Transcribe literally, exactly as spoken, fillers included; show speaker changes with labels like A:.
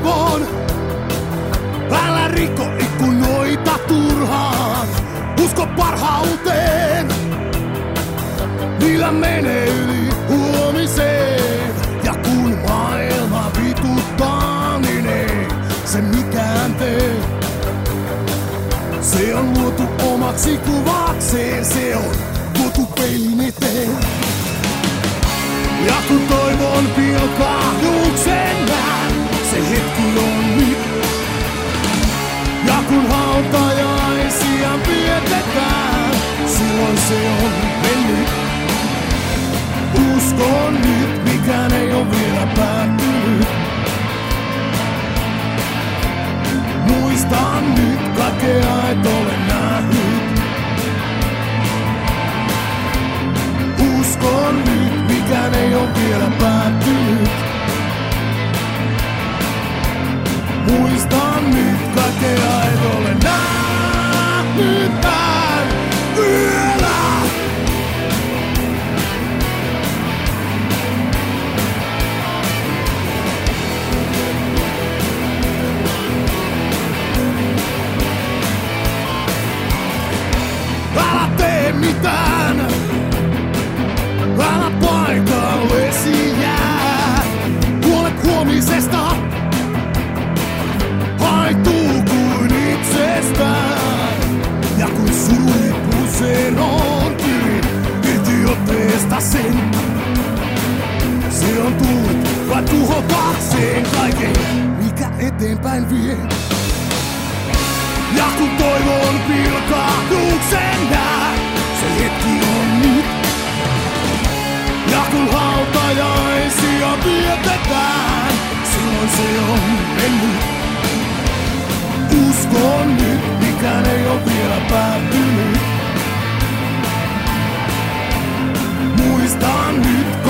A: toivon, älä rikko ikkunoita turhaan. Usko parhauteen, niillä menee yli huomiseen. Ja kun maailma vituttaa, niin ei se mikään tee. Se on luotu omaksi kuvakseen, se on tuotu peilin eteen. Ja kun toivon pilkahduksen näen, se hetki on nyt. Ja kun hautajaisia vietetään, silloin se on mennyt. Uskon nyt, mikään ei oo vielä päättynyt. Muistan nyt, kaikkea et ole nähnyt. Uskon nyt, mikään ei oo vielä päättynyt. Muistan nyt, kaikkea et ole nähnyt tän yöllä. Älä tee mitään, älä paikallesi jää. Huolet huomisesta haihtuu kuin itsestään. Ja kun suipuseen on pyrin irti otteesta sen, se on tullut vai tuhotakseen kaiken, mikä eteenpäin vie. Ja kun toivon pilkahduksen näen, se hetki on nyt. Ja kun hautajaisia vietetään, silloin se on mennyt. Uskon nyt, mikään ei oo vielä päättynyt. Muistan nyt,